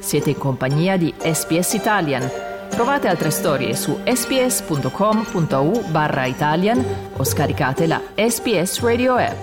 Siete in compagnia di SBS Italian. Trovate altre storie su sbs.com.au/Italian o scaricate la SBS Radio app.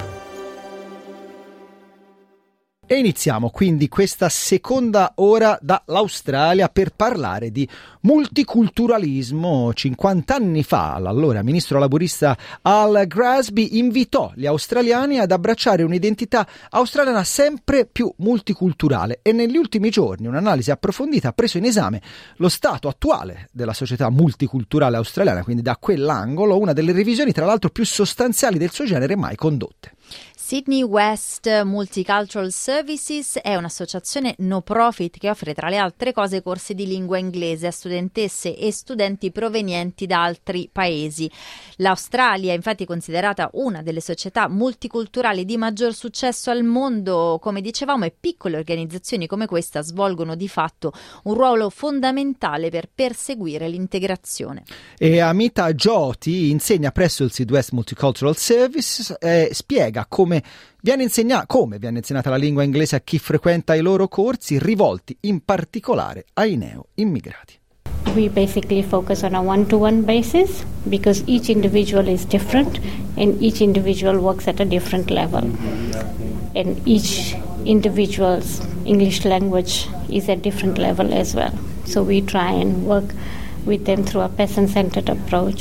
E iniziamo quindi questa seconda ora dall'Australia per parlare di multiculturalismo. 50 anni fa l'allora ministro laburista Al Grasby invitò gli australiani ad abbracciare un'identità australiana sempre più multiculturale e negli ultimi giorni un'analisi approfondita ha preso in esame lo stato attuale della società multiculturale australiana, quindi da quell'angolo una delle revisioni tra l'altro più sostanziali del suo genere mai condotte. Sydney West Multicultural Services è un'associazione no profit che offre tra le altre cose corsi di lingua inglese a studentesse e studenti provenienti da altri paesi. L'Australia è infatti considerata una delle società multiculturali di maggior successo al mondo, come dicevamo, e piccole organizzazioni come questa svolgono di fatto un ruolo fondamentale per perseguire l'integrazione. E Amita Jyoti insegna presso il Sydney West Multicultural Services e spiega come viene insegnata la lingua inglese a chi frequenta i loro corsi, rivolti in particolare ai neo-immigrati. We basically focus on a one-to-one basis because each individual is different and each individual works at a different level. And each individual's English language is at different level as well. So we try and work with them through a person-centered approach.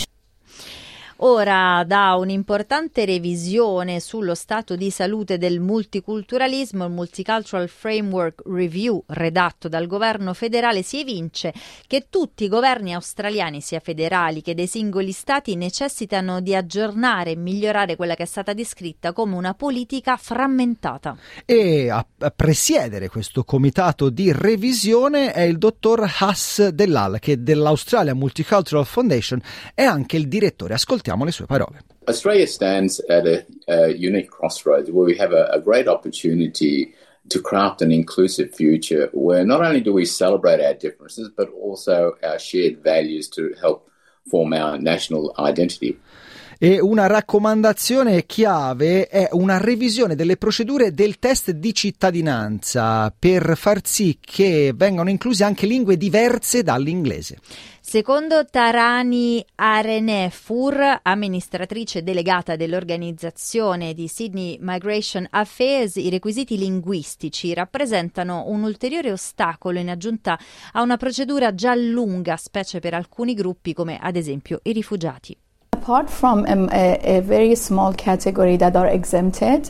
Ora, da un'importante revisione sullo stato di salute del multiculturalismo, il Multicultural Framework Review redatto dal governo federale, si evince che tutti i governi australiani, sia federali che dei singoli stati, necessitano di aggiornare e migliorare quella che è stata descritta come una politica frammentata. E a presiedere questo comitato di revisione è il dottor Hass Dellal, che dell'Australia Multicultural Foundation è anche il direttore. Ascoltiamo le sue parole. Australia stands at a unique crossroads where we have a great opportunity to craft an inclusive future where not only do we celebrate our differences but also our shared values to help form our national identity. E una raccomandazione chiave è una revisione delle procedure del test di cittadinanza per far sì che vengano incluse anche lingue diverse dall'inglese. Secondo Tarani Arenefur, amministratrice delegata dell'organizzazione di Sydney Migration Affairs, i requisiti linguistici rappresentano un ulteriore ostacolo in aggiunta a una procedura già lunga, specie per alcuni gruppi come ad esempio i rifugiati. Apart from a very small category that are exempted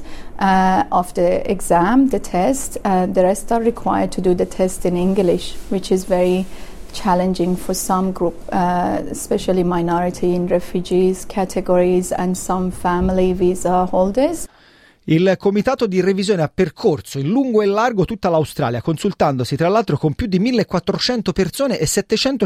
of the exam, the test, the rest are required to do the test in English, which is very challenging for some group, especially minority and refugees categories and some family visa holders. Il comitato di revisione ha percorso in lungo e largo tutta l'Australia, consultandosi tra l'altro con più di 1.400 persone e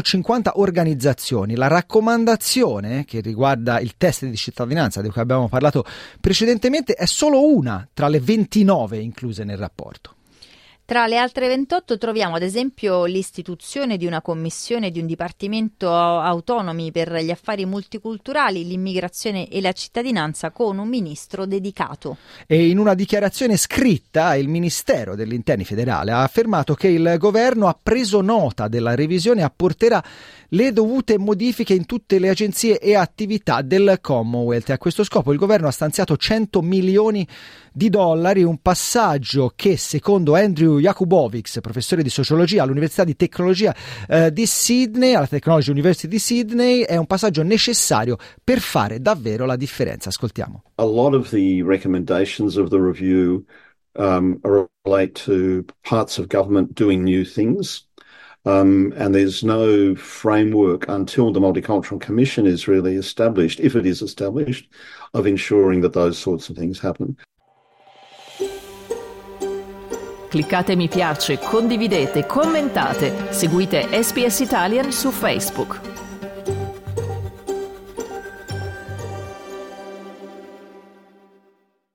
750 organizzazioni. La raccomandazione che riguarda il test di cittadinanza di cui abbiamo parlato precedentemente è solo una tra le 29 incluse nel rapporto. Tra le altre 28 troviamo ad esempio l'istituzione di una commissione di un dipartimento autonomi per gli affari multiculturali, l'immigrazione e la cittadinanza con un ministro dedicato. E in una dichiarazione scritta il Ministero degli Interni federale ha affermato che il governo ha preso nota della revisione e apporterà le dovute modifiche in tutte le agenzie e attività del Commonwealth. E a questo scopo il governo ha stanziato $100 milioni, un passaggio che secondo Andrew Jakubovics, professore di sociologia all'Università di Tecnologia di Sydney, alla Technology University di Sydney, è un passaggio necessario per fare davvero la differenza. Ascoltiamo. A lot of the recommendations of the review relate to parts of government doing new things. And there's no framework until the Multicultural Commission is really established, if it is established, of ensuring that those sorts of things happen. Cliccate mi piace, condividete, commentate, seguite SBS Italian su Facebook.